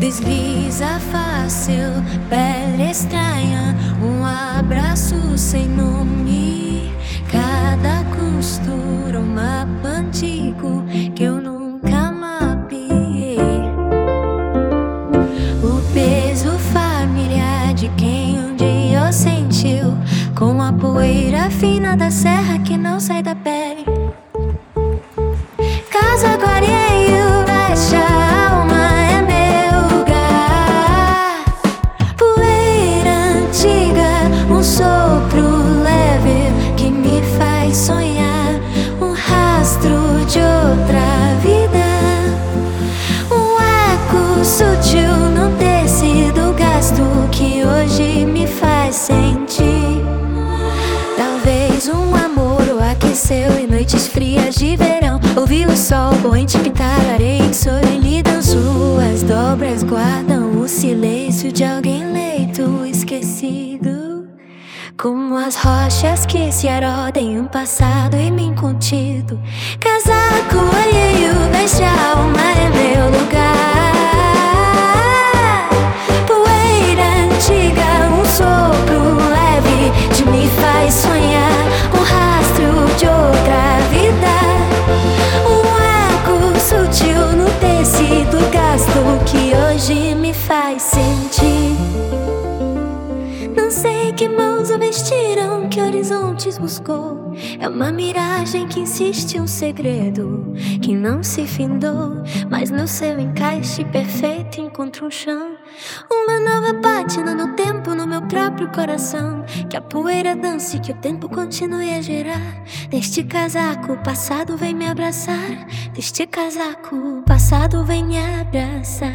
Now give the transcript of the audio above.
Desliza fácil, pele estranha, um abraço sem nome. Cada costura um mapa antigo que eu nunca mapeei. O peso familiar de quem um dia sentiu, com a poeira fina da serra que não sai da pele. Casa Guarieio, veste a alma, é meu lugar. Poeira antiga, um sopro leve que me faz sonhar, um rastro de outra vida, um eco sutil no tecido gasto que hoje me faz sentir. Talvez um amor o aqueceu em noites frias de verão. Ouvi o sol poente pintar a areia em solidão. Suas dobras guardam o silêncio de alguém leito esquecido, como as rochas que se erodem, um passado em mim contido. Casaco alheio, veste a alma, é meu lugar. Poeira antiga, um sopro leve de me faz sonhar, um rastro de outra vida, um eco sutil no tecido gasto que hoje me faz sentir. Não sei que mãos o vestiram, que horizontes buscou. É uma miragem que insiste, um segredo que não se findou, mas no seu encaixe perfeito encontra um chão. Uma nova pátina no tempo, no meu próprio coração. Que a poeira dance, que o tempo continue a girar. Deste casaco, o passado vem me abraçar. Deste casaco, o passado vem me abraçar.